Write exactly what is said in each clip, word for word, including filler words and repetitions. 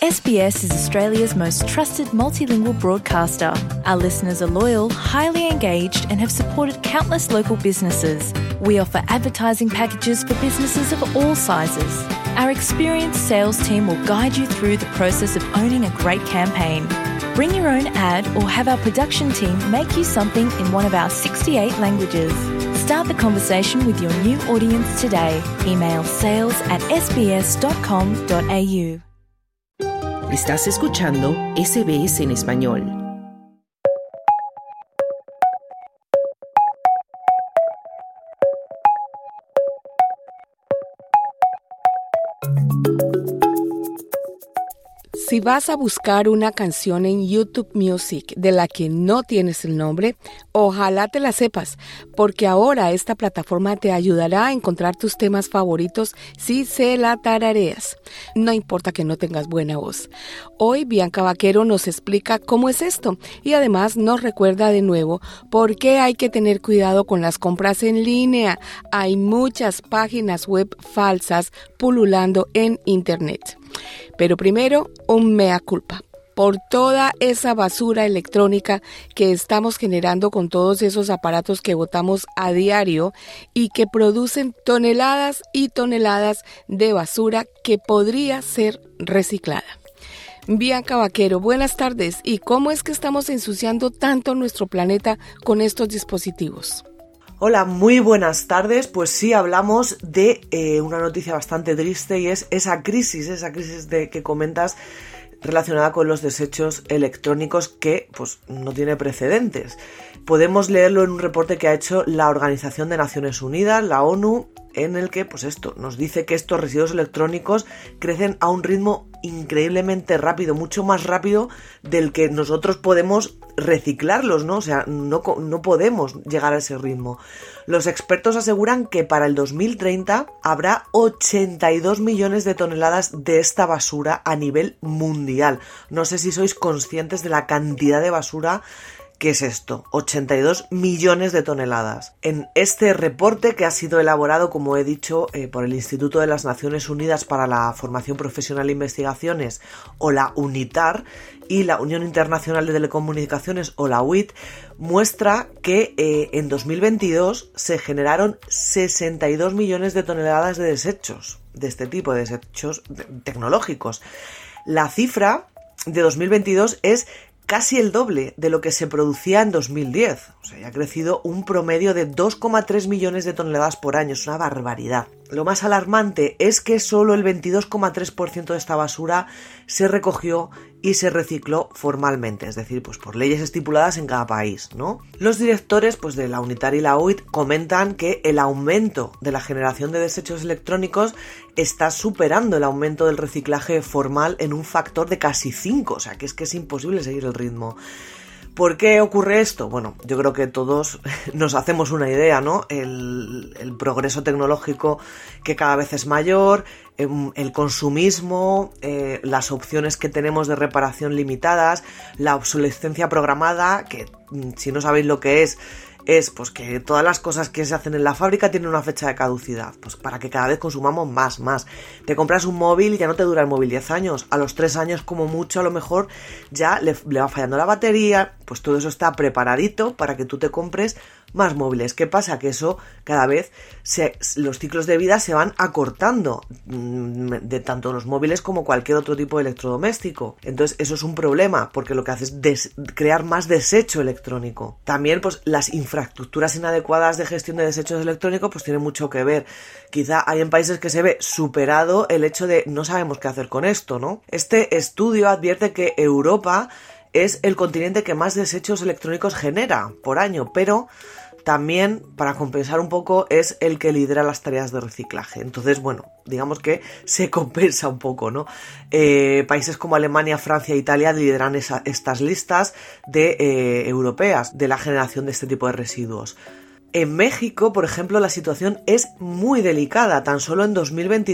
S B S is Australia's most trusted multilingual broadcaster. Our listeners are loyal, highly engaged, and have supported countless local businesses. We offer advertising packages for businesses of all sizes. Our experienced sales team will guide you through the process of owning a great campaign. Bring your own ad or have our production team make you something in one of our sixty-eight languages. Start the conversation with your new audience today. Email sales at s b s dot com dot a u. Estás escuchando S B S en español. Si vas a buscar una canción en YouTube Music de la que no tienes el nombre, ojalá te la sepas, porque ahora esta plataforma te ayudará a encontrar tus temas favoritos si se la tarareas. No importa que no tengas buena voz. Hoy Bianca Vaquero nos explica cómo es esto y además nos recuerda de nuevo por qué hay que tener cuidado con las compras en línea. Hay muchas páginas web falsas pululando en Internet. Pero primero, un mea culpa por toda esa basura electrónica que estamos generando con todos esos aparatos que botamos a diario y que producen toneladas y toneladas de basura que podría ser reciclada. Bianca Vaquero, buenas tardes. ¿Y cómo es que estamos ensuciando tanto nuestro planeta con estos dispositivos? Hola, muy buenas tardes. Pues sí, hablamos de eh, una noticia bastante triste y es esa crisis, esa crisis de que comentas relacionada con los desechos electrónicos que pues no tiene precedentes. Podemos leerlo en un reporte que ha hecho la Organización de Naciones Unidas, la ONU, en el que pues esto nos dice que estos residuos electrónicos crecen a un ritmo increíblemente rápido, mucho más rápido del que nosotros podemos reciclarlos, ¿no? O sea, no, no podemos llegar a ese ritmo. Los expertos aseguran que para el dos mil treinta habrá ochenta y dos millones de toneladas de esta basura a nivel mundial. No sé si sois conscientes de la cantidad de basura. ¿Qué es esto? ochenta y dos millones de toneladas. En este reporte, que ha sido elaborado, como he dicho, eh, por el Instituto de las Naciones Unidas para la Formación Profesional e Investigaciones, o la UNITAR, y la Unión Internacional de Telecomunicaciones, o la U I T, muestra que eh, en dos mil veintidós se generaron sesenta y dos millones de toneladas de desechos, de este tipo de desechos tecnológicos. La cifra de dos mil veintidós es casi el doble de lo que se producía en dos mil diez. O sea, ya ha crecido un promedio de dos coma tres millones de toneladas por año. Es una barbaridad. Lo más alarmante es que solo el veintidós coma tres por ciento de esta basura se recogió y se recicló formalmente, es decir, pues por leyes estipuladas en cada país, ¿no? Los directores pues de la UNITAR y la U I T comentan que el aumento de la generación de desechos electrónicos está superando el aumento del reciclaje formal en un factor de casi cinco, o sea, que es que es imposible seguir el ritmo. ¿Por qué ocurre esto? Bueno, yo creo que todos nos hacemos una idea, ¿no? El, el progreso tecnológico que cada vez es mayor, el consumismo, eh, las opciones que tenemos de reparación limitadas, la obsolescencia programada, que si no sabéis lo que es, es pues que todas las cosas que se hacen en la fábrica tienen una fecha de caducidad, pues para que cada vez consumamos más, más. Te compras un móvil y ya no te dura el móvil diez años, a los tres años como mucho a lo mejor ya le, le va fallando la batería, pues todo eso está preparadito para que tú te compres más móviles. ¿Qué pasa? Que eso cada vez se, los ciclos de vida se van acortando, de tanto los móviles como cualquier otro tipo de electrodoméstico. Entonces eso es un problema, porque lo que hace es des, crear más desecho electrónico. También pues las infraestructuras inadecuadas de gestión de desechos electrónicos pues tienen mucho que ver. Quizá hay en países que se ve superado el hecho de no sabemos qué hacer con esto, ¿no? Este estudio advierte que Europa es el continente que más desechos electrónicos genera por año, pero también, para compensar un poco, es el que lidera las tareas de reciclaje. Entonces, bueno, digamos que se compensa un poco, ¿no? Eh, países como Alemania, Francia e Italia lideran esa, estas listas de eh, europeas de la generación de este tipo de residuos. En México, por ejemplo, la situación es muy delicada. Tan solo en dos mil veintidós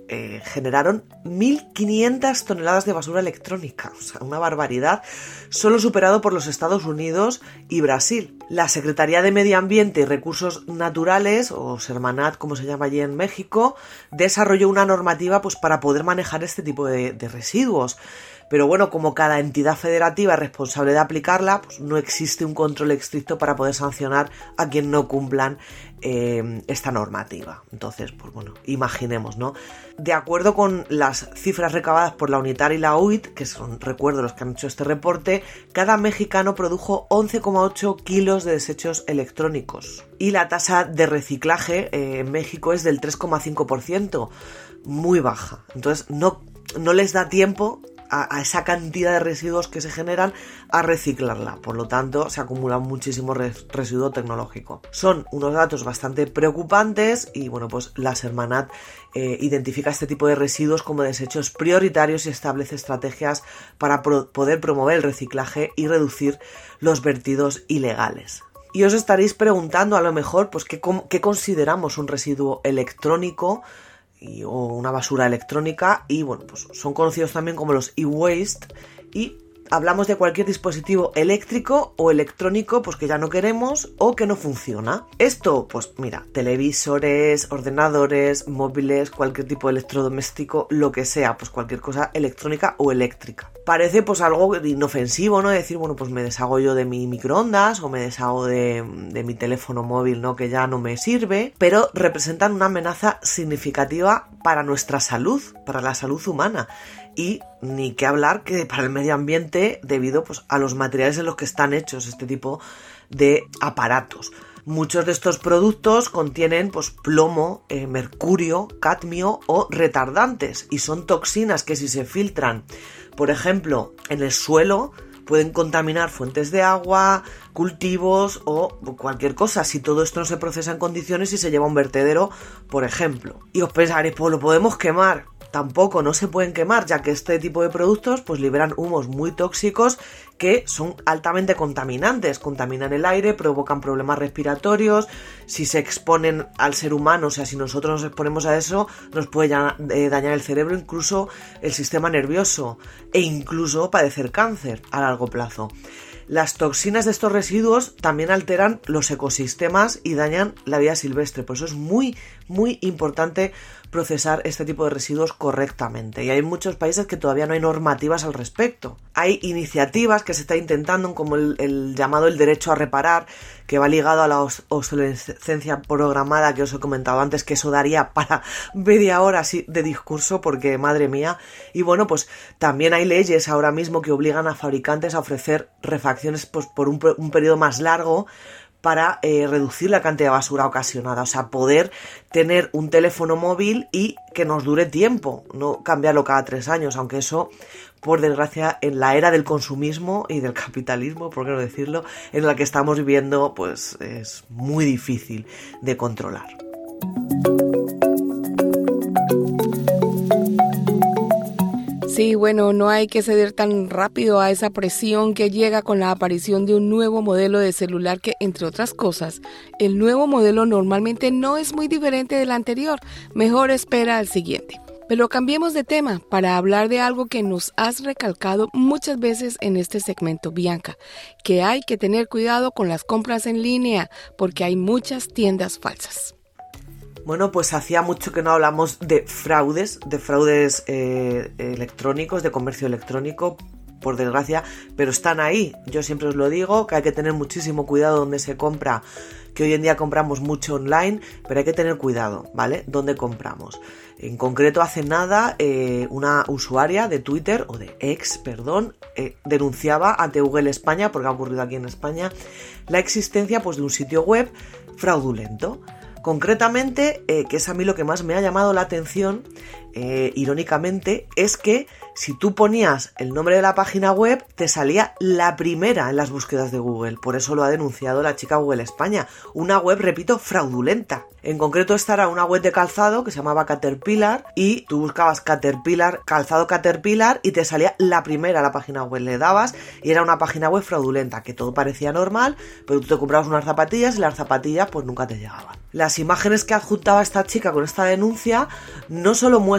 eh, generaron mil quinientas toneladas de basura electrónica, o sea, una barbaridad, solo superado por los Estados Unidos y Brasil. La Secretaría de Medio Ambiente y Recursos Naturales, o Sermanat, como se llama allí en México, desarrolló una normativa pues, para poder manejar este tipo de, de residuos. Pero bueno, como cada entidad federativa es responsable de aplicarla, pues no existe un control estricto para poder sancionar a quien no cumplan eh, esta normativa. Entonces, pues bueno, imaginemos, ¿no? De acuerdo con las cifras recabadas por la UNITAR y la U I T, que son, recuerdo, los que han hecho este reporte, cada mexicano produjo once coma ocho kilos de desechos electrónicos. Y la tasa de reciclaje eh, en México es del tres coma cinco por ciento, muy baja. Entonces, no, no les da tiempo A, a esa cantidad de residuos que se generan a reciclarla. Por lo tanto, se acumula muchísimo res, residuo tecnológico. Son unos datos bastante preocupantes y, bueno, pues la Sermanat eh, identifica este tipo de residuos como desechos prioritarios y establece estrategias para pro, poder promover el reciclaje y reducir los vertidos ilegales. Y os estaréis preguntando, a lo mejor, pues qué, qué consideramos un residuo electrónico Y, o una basura electrónica, y bueno, pues son conocidos también como los e-waste, y hablamos de cualquier dispositivo eléctrico o electrónico pues que ya no queremos o que no funciona. Esto, pues mira, televisores, ordenadores, móviles, cualquier tipo de electrodoméstico, lo que sea, pues cualquier cosa electrónica o eléctrica. Parece pues algo inofensivo, ¿no? Decir, bueno, pues me deshago yo de mi microondas o me deshago de, de mi teléfono móvil, ¿no? Que ya no me sirve, pero representan una amenaza significativa para nuestra salud, para la salud humana. Y ni qué hablar que para el medio ambiente debido pues, a los materiales en los que están hechos este tipo de aparatos. Muchos de estos productos contienen pues, plomo, eh, mercurio, cadmio o retardantes, y son toxinas que si se filtran, por ejemplo, en el suelo, pueden contaminar fuentes de agua, cultivos o cualquier cosa, si todo esto no se procesa en condiciones y se lleva a un vertedero, por ejemplo. Y os pensaréis, pues lo podemos quemar. Tampoco, no se pueden quemar, ya que este tipo de productos pues liberan humos muy tóxicos que son altamente contaminantes, contaminan el aire, provocan problemas respiratorios. Si se exponen al ser humano, o sea, si nosotros nos exponemos a eso, nos puede ya, eh, dañar el cerebro, incluso el sistema nervioso, e incluso padecer cáncer a largo plazo. Las toxinas de estos residuos también alteran los ecosistemas y dañan la vida silvestre, por eso es muy, muy importante procesar este tipo de residuos correctamente, y hay muchos países que todavía no hay normativas al respecto. Hay iniciativas que se está intentando, como el, el llamado el derecho a reparar, que va ligado a la obsolescencia programada que os he comentado antes, que eso daría para media hora así de discurso, porque madre mía. Y bueno, pues también hay leyes ahora mismo que obligan a fabricantes a ofrecer refacciones pues, por un, un periodo más largo, para eh, reducir la cantidad de basura ocasionada, o sea, poder tener un teléfono móvil y que nos dure tiempo, no cambiarlo cada tres años, aunque eso, por desgracia, en la era del consumismo y del capitalismo, por qué no decirlo, en la que estamos viviendo, pues es muy difícil de controlar. Sí, bueno, no hay que ceder tan rápido a esa presión que llega con la aparición de un nuevo modelo de celular que, entre otras cosas, el nuevo modelo normalmente no es muy diferente del anterior. Mejor espera al siguiente. Pero cambiemos de tema para hablar de algo que nos has recalcado muchas veces en este segmento, Bianca, que hay que tener cuidado con las compras en línea porque hay muchas tiendas falsas. Bueno, pues hacía mucho que no hablamos de fraudes, de fraudes eh, electrónicos, de comercio electrónico, por desgracia, pero están ahí. Yo siempre os lo digo, que hay que tener muchísimo cuidado donde se compra, que hoy en día compramos mucho online, pero hay que tener cuidado, ¿vale? ¿Dónde compramos? En concreto, hace nada, eh, una usuaria de Twitter, o de X, perdón, eh, denunciaba ante Google España, porque ha ocurrido aquí en España, la existencia pues, de un sitio web fraudulento. Concretamente, eh, que es a mí lo que más me ha llamado la atención, eh, irónicamente, es que si tú ponías el nombre de la página web, te salía la primera en las búsquedas de Google. Por eso lo ha denunciado la chica Google España. Una web, repito, fraudulenta. En concreto, esta era una web de calzado que se llamaba Caterpillar, y tú buscabas Caterpillar, calzado Caterpillar, y te salía la primera a la página web. Le dabas y era una página web fraudulenta, que todo parecía normal, pero tú te comprabas unas zapatillas y las zapatillas pues nunca te llegaban. Las imágenes que adjuntaba esta chica con esta denuncia no solo muestran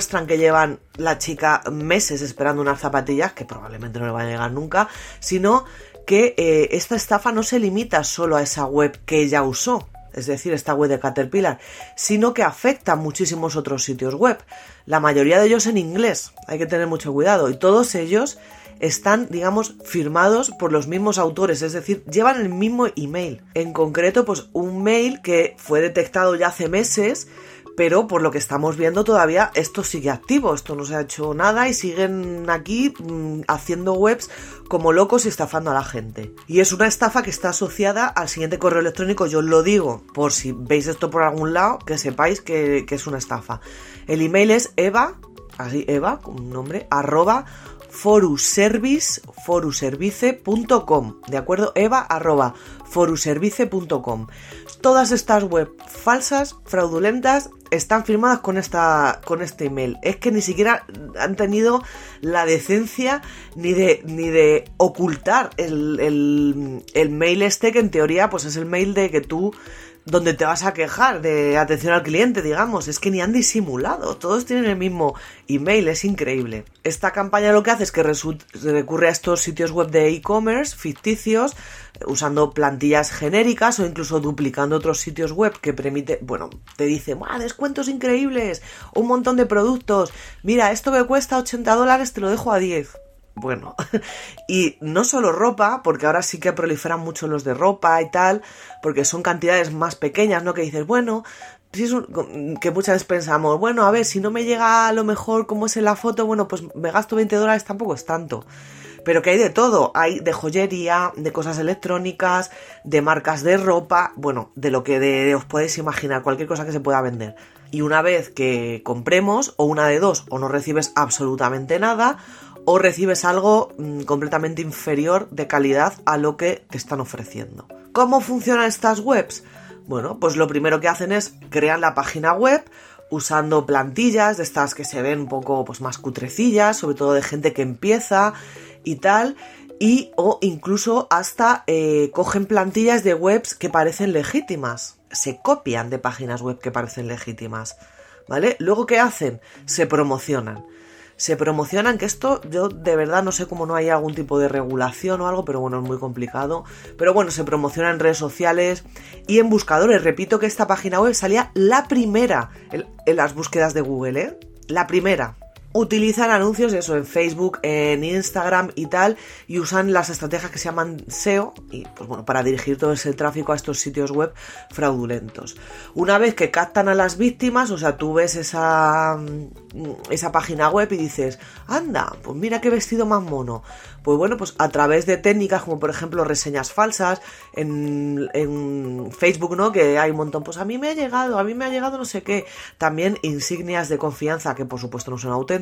muestran que llevan la chica meses esperando unas zapatillas, que probablemente no le van a llegar nunca, sino que eh, esta estafa no se limita solo a esa web que ella usó, es decir, esta web de Caterpillar, sino que afecta a muchísimos otros sitios web, la mayoría de ellos en inglés, hay que tener mucho cuidado, y todos ellos están, digamos, firmados por los mismos autores, es decir, llevan el mismo email. En concreto, pues un mail que fue detectado ya hace meses, pero por lo que estamos viendo todavía esto sigue activo, esto no se ha hecho nada y siguen aquí mmm, haciendo webs como locos y estafando a la gente. Y es una estafa que está asociada al siguiente correo electrónico, yo os lo digo, por si veis esto por algún lado, que sepáis que, que es una estafa. El email es eva, así eva, con un nombre, arroba, foruservice, foruservice punto com, ¿de acuerdo? Eva arroba foruservice punto com. Todas estas webs falsas, fraudulentas, están firmadas con esta con este email. Es que ni siquiera han tenido la decencia ni de ni de ocultar el, el, el mail este, que en teoría pues es el mail de que tú, donde te vas a quejar de atención al cliente, digamos. Es que ni han disimulado, todos tienen el mismo email, es increíble. Esta campaña lo que hace es que resu- recurre a estos sitios web de e-commerce ficticios, usando plantillas genéricas o incluso duplicando otros sitios web que permite, bueno, te dice, ¡buah, descuentos increíbles! Un montón de productos, mira, esto que cuesta ochenta dólares te lo dejo a diez. Bueno, y no solo ropa, porque ahora sí que proliferan mucho los de ropa y tal, porque son cantidades más pequeñas, ¿no? Que dices, bueno, si es un, que muchas veces pensamos, bueno, a ver, si no me llega a lo mejor como es en la foto, bueno, pues me gasto veinte dólares, tampoco es tanto. Pero que hay de todo, hay de joyería, de cosas electrónicas, de marcas de ropa, bueno, de lo que de, de os podéis imaginar, cualquier cosa que se pueda vender. Y una vez que compremos, o una de dos, o no recibes absolutamente nada, o recibes algo mmm, completamente inferior de calidad a lo que te están ofreciendo. ¿Cómo funcionan estas webs? Bueno, pues lo primero que hacen es crear la página web usando plantillas de estas que se ven un poco pues, más cutrecillas, sobre todo de gente que empieza y tal, y o incluso hasta eh, cogen plantillas de webs que parecen legítimas, se copian de páginas web que parecen legítimas, ¿vale? Luego, ¿qué hacen? Se promocionan. Se promocionan, que esto yo de verdad no sé cómo no hay algún tipo de regulación o algo, pero bueno, es muy complicado. Pero bueno, se promociona en redes sociales y en buscadores. Repito que esta página web salía la primera en, en las búsquedas de Google, ¿eh? La primera. Utilizan anuncios, eso, en Facebook, en Instagram y tal, y usan las estrategias que se llaman S E O, y pues bueno, para dirigir todo ese tráfico a estos sitios web fraudulentos. Una vez que captan a las víctimas, o sea, tú ves esa, esa página web y dices, anda, pues mira qué vestido más mono. Pues bueno, pues a través de técnicas como por ejemplo reseñas falsas, en, en Facebook, ¿no? Que hay un montón, pues a mí me ha llegado, a mí me ha llegado no sé qué. También insignias de confianza que por supuesto no son auténticas,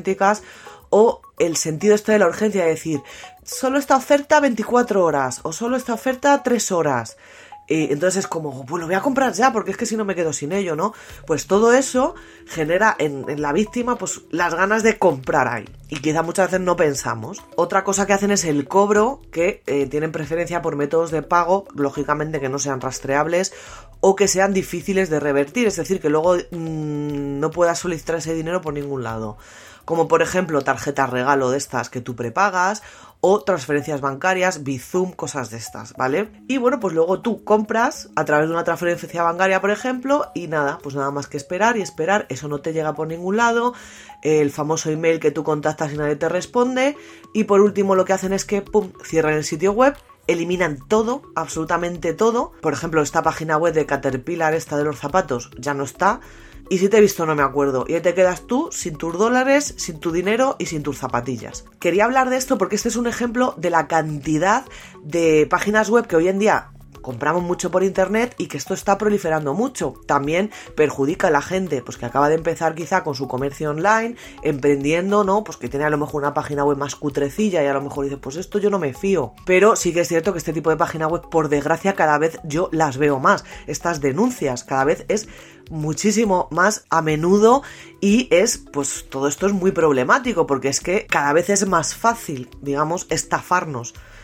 o el sentido este de la urgencia de decir, solo esta oferta veinticuatro horas, o solo esta oferta tres horas. Y entonces es como, pues lo voy a comprar ya, porque es que si no me quedo sin ello, ¿no? Pues todo eso genera en, en la víctima pues las ganas de comprar ahí. Y quizá muchas veces no pensamos. Otra cosa que hacen es el cobro, que eh, tienen preferencia por métodos de pago, lógicamente que no sean rastreables o que sean difíciles de revertir. Es decir, que luego mmm, no puedas solicitar ese dinero por ningún lado. Como por ejemplo tarjetas regalo de estas que tú prepagas, o transferencias bancarias, Bizum, cosas de estas, ¿vale? Y bueno, pues luego tú compras a través de una transferencia bancaria, por ejemplo, y nada, pues nada más que esperar y esperar, eso no te llega por ningún lado, el famoso email que tú contactas y nadie te responde, y por último lo que hacen es que, pum, cierran el sitio web, eliminan todo, absolutamente todo. Por ejemplo, esta página web de Caterpillar, esta de los zapatos, ya no está. Y si te he visto no me acuerdo. Y ahí te quedas tú sin tus dólares, sin tu dinero y sin tus zapatillas. Quería hablar de esto porque este es un ejemplo de la cantidad de páginas web que hoy en día compramos mucho por internet y que esto está proliferando mucho. También perjudica a la gente pues que acaba de empezar quizá con su comercio online, emprendiendo, ¿no? Pues que tiene a lo mejor una página web más cutrecilla y a lo mejor dice, pues esto yo no me fío. Pero sí que es cierto que este tipo de página web, por desgracia, cada vez yo las veo más. Estas denuncias cada vez es muchísimo más a menudo y es, pues todo esto es muy problemático porque es que cada vez es más fácil, digamos, estafarnos.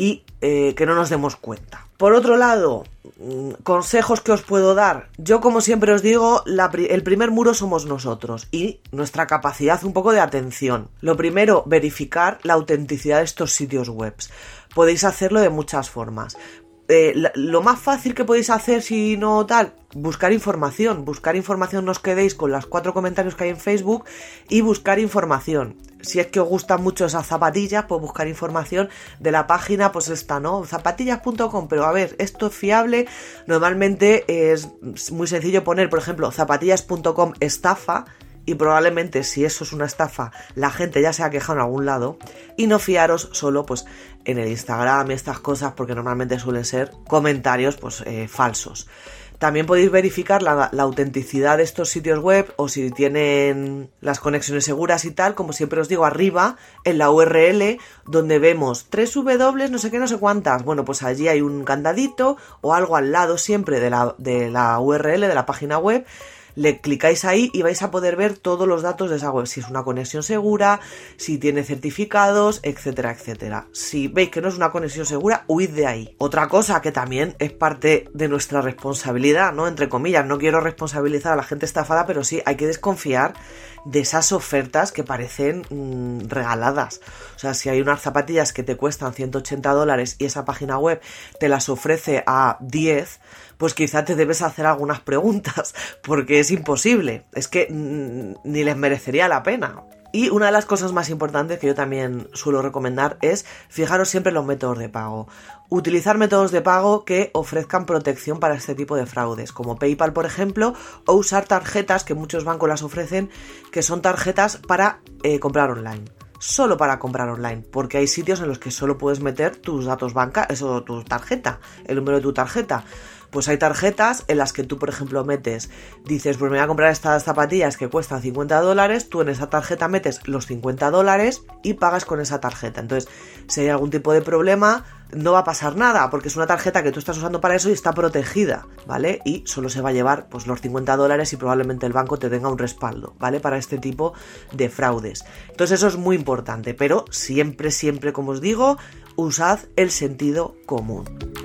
y eh, que no nos demos cuenta. Por otro lado, consejos que os puedo dar. Yo, como siempre os digo, la, el primer muro somos nosotros y nuestra capacidad un poco de atención. Lo primero, verificar la autenticidad de estos sitios web. Podéis hacerlo de muchas formas. Eh, lo más fácil que podéis hacer, si no tal, buscar información. Buscar información, no os quedéis con los cuatro comentarios que hay en Facebook y buscar información. Si es que os gustan mucho esas zapatillas, pues buscar información de la página, pues esta, ¿no? zapatillas punto com, pero a ver, ¿esto es fiable? Normalmente es muy sencillo poner, por ejemplo, zapatillas punto com estafa, y probablemente si eso es una estafa, la gente ya se ha quejado en algún lado, y no fiaros solo pues en el Instagram y estas cosas, porque normalmente suelen ser comentarios pues eh, falsos. También podéis verificar la, la autenticidad de estos sitios web o si tienen las conexiones seguras y tal, como siempre os digo, arriba en la U R L donde vemos tres w no sé qué, no sé cuántas. Bueno, pues allí hay un candadito o algo al lado siempre de la, de la U R L de la página web. Le clicáis ahí y vais a poder ver todos los datos de esa web, si es una conexión segura, si tiene certificados, etcétera, etcétera. Si veis que no es una conexión segura, huid de ahí. Otra cosa que también es parte de nuestra responsabilidad, ¿no? Entre comillas, no quiero responsabilizar a la gente estafada, pero sí hay que desconfiar de esas ofertas que parecen mmm, regaladas. O sea, si hay unas zapatillas que te cuestan ciento ochenta dólares y esa página web te las ofrece a diez, pues quizá te debes hacer algunas preguntas, porque es imposible, es que mmm, ni les merecería la pena. Y una de las cosas más importantes que yo también suelo recomendar es fijaros siempre en los métodos de pago. Utilizar métodos de pago que ofrezcan protección para este tipo de fraudes, como PayPal, por ejemplo, o usar tarjetas que muchos bancos las ofrecen, que son tarjetas para eh, comprar online. Solo para comprar online, porque hay sitios en los que solo puedes meter tus datos bancarios, o tu tarjeta, el número de tu tarjeta. Pues hay tarjetas en las que tú, por ejemplo, metes, dices, pues me voy a comprar estas zapatillas que cuestan cincuenta dólares, tú en esa tarjeta metes los cincuenta dólares y pagas con esa tarjeta. Entonces, si hay algún tipo de problema, no va a pasar nada, porque es una tarjeta que tú estás usando para eso y está protegida, ¿vale? Y solo se va a llevar pues los cincuenta dólares y probablemente el banco te tenga un respaldo, ¿vale? Para este tipo de fraudes. Entonces eso es muy importante, pero siempre, siempre, como os digo, usad el sentido común.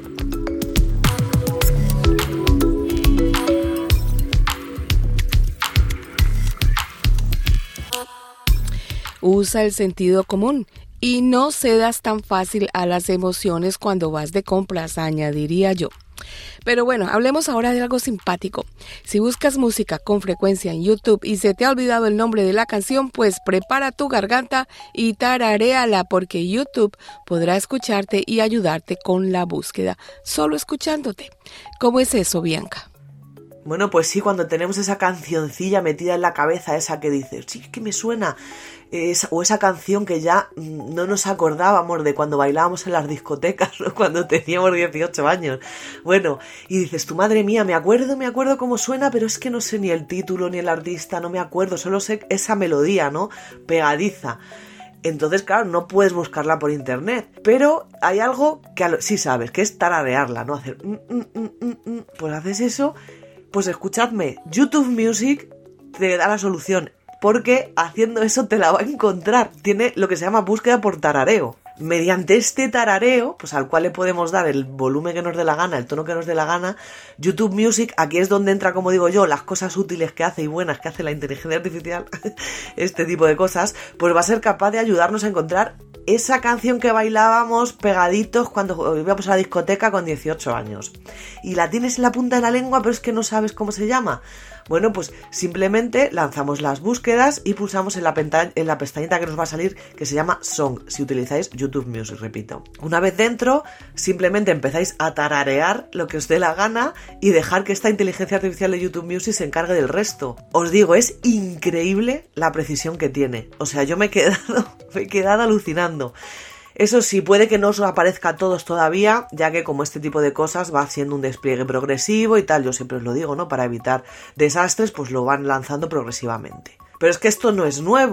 Usa el sentido común y no cedas tan fácil a las emociones cuando vas de compras, añadiría yo. Pero bueno, hablemos ahora de algo simpático. Si buscas música con frecuencia en YouTube y se te ha olvidado el nombre de la canción, pues prepara tu garganta y tararéala, porque YouTube podrá escucharte y ayudarte con la búsqueda, solo escuchándote. ¿Cómo es eso, Bianca? Bueno, pues sí, cuando tenemos esa cancioncilla metida en la cabeza, esa que dices, sí, que me suena, esa, o esa canción que ya no nos acordábamos de cuando bailábamos en las discotecas, ¿no? Cuando teníamos dieciocho años. Bueno, y dices, tu madre mía, me acuerdo, me acuerdo cómo suena, pero es que no sé ni el título ni el artista, no me acuerdo, solo sé esa melodía, ¿no? Pegadiza. Entonces, claro, no puedes buscarla por internet, pero hay algo que sí sabes, que es tararearla, ¿no? Hacer, mm, mm, mm, mm, mm. Pues haces eso. Pues escuchadme, YouTube Music te da la solución, porque haciendo eso te la va a encontrar. Tiene lo que se llama búsqueda por tarareo. Mediante este tarareo, pues al cual le podemos dar el volumen que nos dé la gana, el tono que nos dé la gana, YouTube Music, aquí es donde entra, como digo yo, las cosas útiles que hace y buenas que hace la inteligencia artificial, este tipo de cosas, pues va a ser capaz de ayudarnos a encontrar esa canción que bailábamos pegaditos cuando íbamos a la discoteca con dieciocho años. Y la tienes en la punta de la lengua, pero es que no sabes cómo se llama. Bueno, pues simplemente lanzamos las búsquedas y pulsamos en la, penta- en la pestañita que nos va a salir, que se llama Song, si utilizáis YouTube Music, repito. Una vez dentro, simplemente empezáis a tararear lo que os dé la gana y dejar que esta inteligencia artificial de YouTube Music se encargue del resto. Os digo, es increíble la precisión que tiene. O sea, yo me he quedado, me he quedado alucinando. Eso sí, puede que no os aparezca a todos todavía, ya que como este tipo de cosas va haciendo un despliegue progresivo y tal, yo siempre os lo digo, ¿no? Para evitar desastres, pues lo van lanzando progresivamente. Pero es que esto no es nuevo.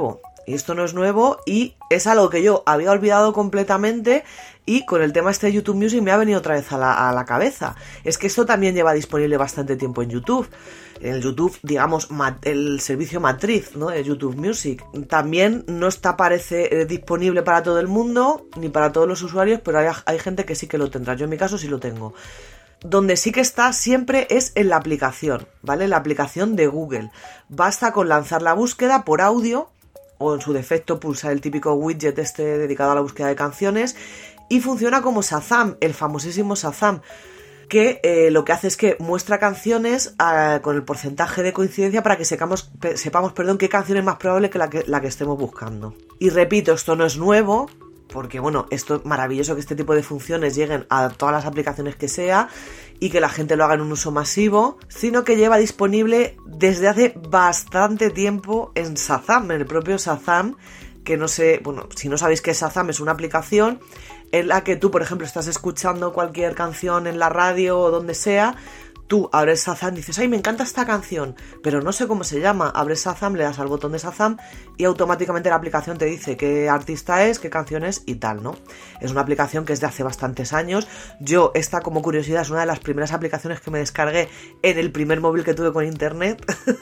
Y esto no es nuevo y es algo que yo había olvidado completamente y con el tema este de YouTube Music me ha venido otra vez a la, a la cabeza. Es que esto también lleva disponible bastante tiempo en YouTube. En el YouTube, digamos, el servicio matriz, ¿no?, de YouTube Music. También no está, parece, disponible para todo el mundo ni para todos los usuarios, pero hay, hay gente que sí que lo tendrá. Yo en mi caso sí lo tengo. Donde sí que está siempre es en la aplicación, ¿vale? La aplicación de Google. Basta con lanzar la búsqueda por audio o en su defecto pulsar el típico widget este dedicado a la búsqueda de canciones y funciona como Shazam, el famosísimo Shazam, que eh, lo que hace es que muestra canciones eh, con el porcentaje de coincidencia para que sepamos, pe, sepamos perdón, qué canción es más probable que la, que la que estemos buscando. Y repito, esto no es nuevo, porque bueno, esto es maravilloso que este tipo de funciones lleguen a todas las aplicaciones que sea y que la gente lo haga en un uso masivo, sino que lleva disponible desde hace bastante tiempo en Shazam, en el propio Shazam, que no sé, bueno, si no sabéis qué es Shazam, es una aplicación en la que tú, por ejemplo, estás escuchando cualquier canción en la radio o donde sea, tú abres Shazam y dices, ay, me encanta esta canción, pero no sé cómo se llama. Abres Shazam, le das al botón de Shazam y automáticamente la aplicación te dice qué artista es, qué canción es y tal, ¿no? Es una aplicación que es de hace bastantes años. Yo, esta como curiosidad, es una de las primeras aplicaciones que me descargué en el primer móvil que tuve con internet.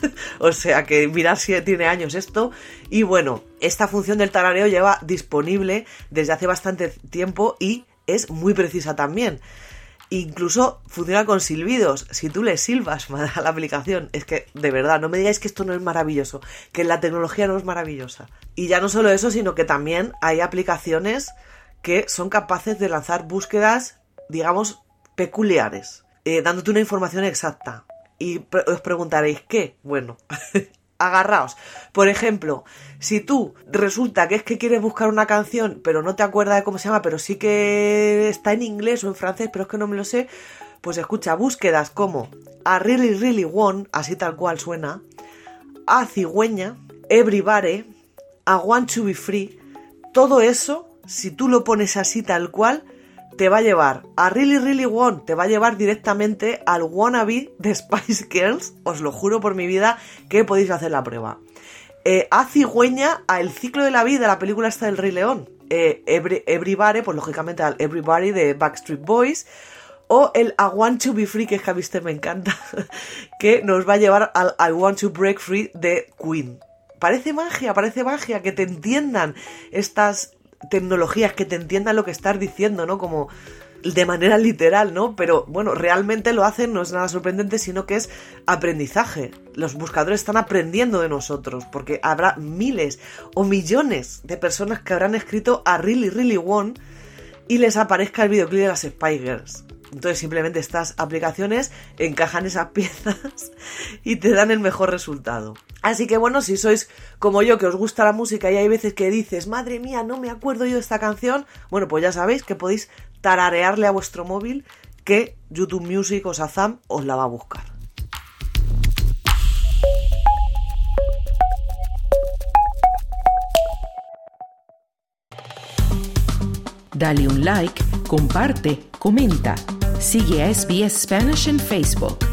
O sea que mirad si tiene años esto. Y bueno, esta función del tarareo lleva disponible desde hace bastante tiempo y es muy precisa también. Incluso funciona con silbidos. Si tú le silbas a la aplicación, es que de verdad, no me digáis que esto no es maravilloso, que la tecnología no es maravillosa. Y ya no solo eso, sino que también hay aplicaciones que son capaces de lanzar búsquedas, digamos, peculiares, eh, dándote una información exacta. Y pre- os preguntaréis, ¿qué? Bueno, agarraos. Por ejemplo, si tú resulta que es que quieres buscar una canción, pero no te acuerdas de cómo se llama, pero sí que está en inglés o en francés, pero es que no me lo sé, pues escucha búsquedas como A Really Really Want, así tal cual suena, A Cigüeña, Everybody, I Want to Be Free. Todo eso, si tú lo pones así tal cual, te va a llevar a Really Really Want, te va a llevar directamente al Wannabe de Spice Girls. Os lo juro por mi vida que podéis hacer la prueba. Eh, a Cigüeña, a El Ciclo de la Vida, la película esta del Rey León. Eh, every, everybody, pues lógicamente al Everybody de Backstreet Boys. O el I Want to Be Free, que es que a viste me encanta, que nos va a llevar al I Want to Break Free de Queen. Parece magia, parece magia, que te entiendan estas tecnologías, que te entiendan lo que estás diciendo, ¿no? Como de manera literal, ¿no? Pero bueno, realmente lo hacen, no es nada sorprendente, sino que es aprendizaje. Los buscadores están aprendiendo de nosotros, porque habrá miles o millones de personas que habrán escrito a Really Really Want y les aparezca el videoclip de las Spice Girls. Entonces simplemente estas aplicaciones encajan esas piezas y te dan el mejor resultado. Así que bueno, si sois como yo, que os gusta la música y hay veces que dices, madre mía, no me acuerdo yo de esta canción, bueno, pues ya sabéis que podéis tararearle a vuestro móvil que YouTube Music o Shazam os la va a buscar. Dale un like, comparte, comenta. Sigue a S B S Spanish en Facebook.